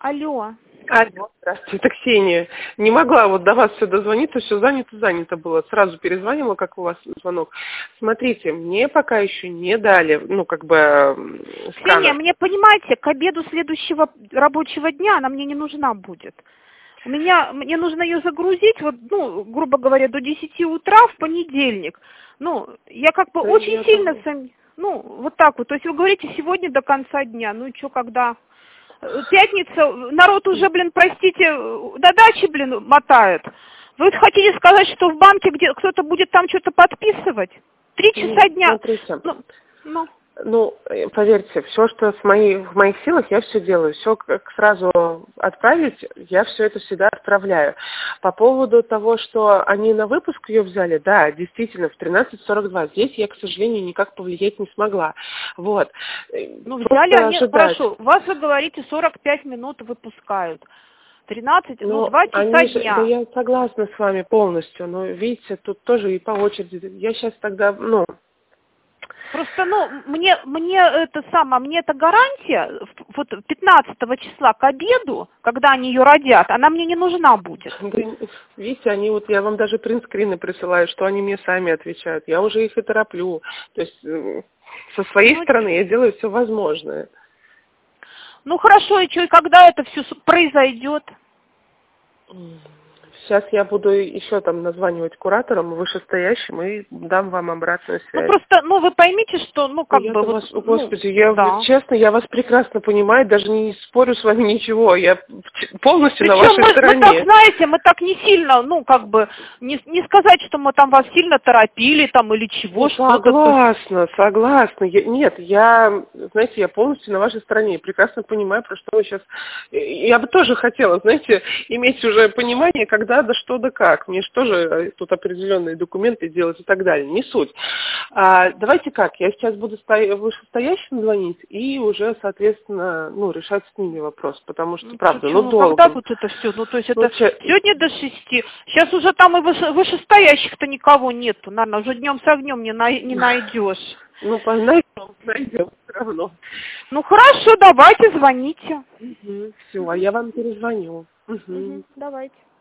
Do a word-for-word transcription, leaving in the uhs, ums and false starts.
Алло. Алло, здравствуйте, это Ксения. Не могла вот до вас все дозвониться, все занято, занято было. Сразу перезвонила, как у вас звонок. Смотрите, мне пока еще не дали, ну, как бы, сканер. Ксения, мне, понимаете, к обеду следующего рабочего дня она мне не нужна будет. У меня, мне нужно ее загрузить, вот, ну, грубо говоря, до десяти утра в понедельник. Ну, я как бы Да, очень я сильно, тоже. сам, ну, вот так вот. То есть вы говорите, сегодня до конца дня. Ну и что, когда? Пятница, народ уже, блин, простите, до дачи, блин, мотает. Вы хотите сказать, что в банке где кто-то будет там что-то подписывать? Три часа Нет, дня. смотрите. Ну, ну. Ну, поверьте, все, что с моей, в моих силах, я все делаю. Все, как сразу отправить, я все это всегда отправляю. По поводу того, что они на выпуск ее взяли, да, действительно, в тринадцать сорок два. Здесь я, к сожалению, никак повлиять не смогла. Вот. Ну, Просто взяли они, ожидать. прошу, вас, вы говорите, сорок пять минут выпускают. тринадцать, ну, Ну, два часа они же, дня. да я согласна с вами полностью, но видите, тут тоже и по очереди. Я сейчас тогда, ну... Просто, ну, мне, мне это самое, мне эта гарантия, вот пятнадцатого числа к обеду, когда они ее родят, она мне не нужна будет. Видите, они вот, я вам даже принтскрины присылаю, что они мне сами отвечают. Я уже их и тороплю. То есть э, со своей Ну, стороны я делаю все возможное. ну хорошо, и что, и когда это все произойдет? Сейчас я буду еще там названивать кураторам вышестоящим и дам вам обратную связь. Ну просто, ну вы поймите, что, ну как Я бы, вот, вас, ну, господи, я да. честно, я вас прекрасно понимаю, даже не спорю с вами ничего, я полностью Причем на вашей мы, стороне. мы так, знаете, мы так не сильно, ну как бы, не, не сказать, что мы там вас сильно торопили там или чего, Ну, что-то. согласна, согласна. Я, нет, я, знаете, я полностью на вашей стороне. Прекрасно понимаю, про что вы сейчас... Я бы тоже хотела, знаете, иметь уже понимание, когда, да что, да как. Мне же тоже тут определенные документы делать и так далее. Не суть. А, давайте как, я сейчас буду сто... вышестоящим звонить и уже, соответственно, ну, решать с ними вопрос. Потому что, Ну, правда, чё, ну, ну долго. когда тут это все? Ну, то есть Ну, это че... сегодня до шести. Сейчас уже там и выше, вышестоящих-то никого нету. Наверное, уже днем с огнем не, най, не найдешь. Ну, найдем, найдем все равно. Ну, хорошо, давайте, звоните. Угу. Все, а я вам перезвоню. Угу. Угу, давайте.